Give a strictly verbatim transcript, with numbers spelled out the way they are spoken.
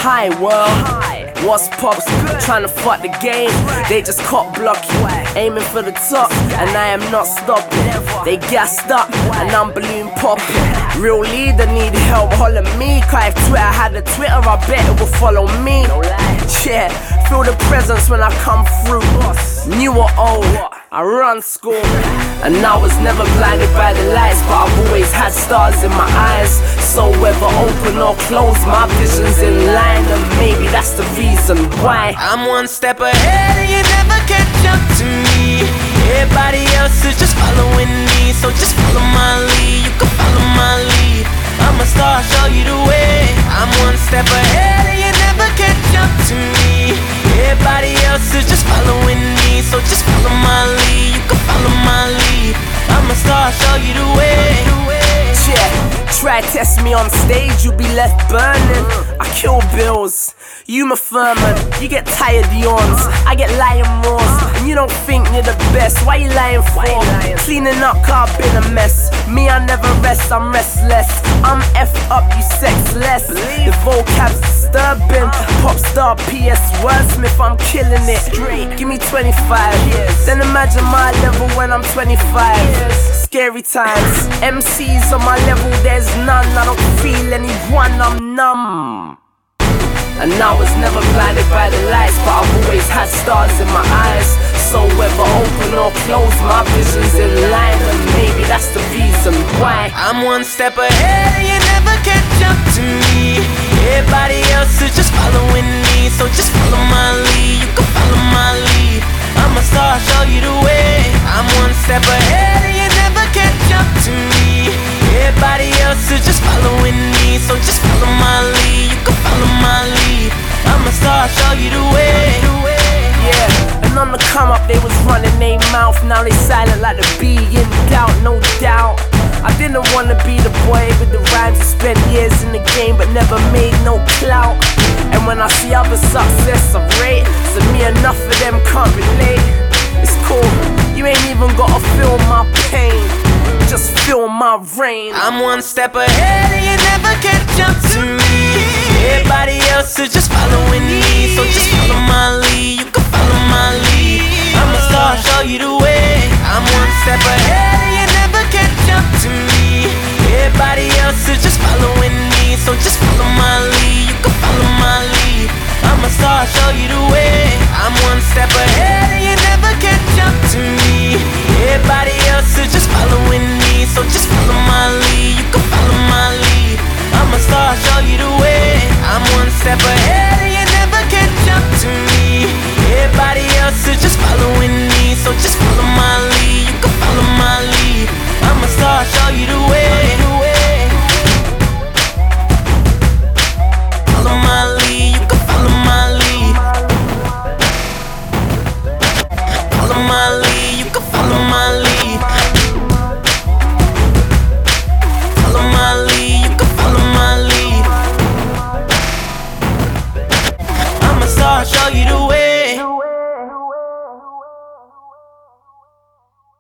Hi world, what's pops? Trying to fuck the game, they just caught blocking. Aiming for the top, and I am not stopping. They gassed up, and I'm balloon popping. Real leader need help, holler me. Cause if Twitter had a Twitter, I bet it will follow me. Yeah, feel the presence when I come through. New or old, I run school. And I was never blinded by the lights, but I've always had stars in my eyes. So whether open or closed, my vision's in line, and maybe that's the reason why I'm one step ahead and you never catch up to me. Everybody else is just following me, so just follow my lead. You can follow my lead. I'm a star, show you the way. I'm one step ahead and you never catch up to me. Everybody else is just following me, so just follow my lead. You can follow my lead. I'm a star, show you the way. Yeah, try test me on stage, you'll be left burning. I kill bills, you my Furman. You get tired yawns, I get lion roars. And you don't think you're the best, why you lying for? Cleaning up, car been a mess. Me, I never rest, I'm restless. I'm effed up, you sexless. The vocab's disturbing. Pop star, P S Wordsmith, I'm killing it. Give me twenty-five years, then imagine my level when I'm twenty-five. Scary times, M Cs on my level, there's none. I don't feel anyone, I'm numb. And I was never blinded by the lights, but I've always had stars in my eyes. So whether open or closed, my vision's in line, and maybe that's the reason why I'm one step ahead and you never catch up to me. Everybody else is just following me, so just follow my lead. You can follow my lead. I'm a star, show you the way. I'm one step ahead and you never catch up to me. Everybody else is just following me, so just follow my lead. You can follow my lead. I'm a star, show you the way. Yeah, and on the come up they was running their mouth. Now they silent like the bee in doubt, no doubt. I didn't wanna be the boy with the rhymes who spent years in the game but never made no clout. And when I see other success I rate, so me enough of them can't relate. It's cool, you ain't even gotta feel my pain, just feel my reign. I'm one step ahead and you never catch up to me. Everybody else is just following me, so just follow my lead.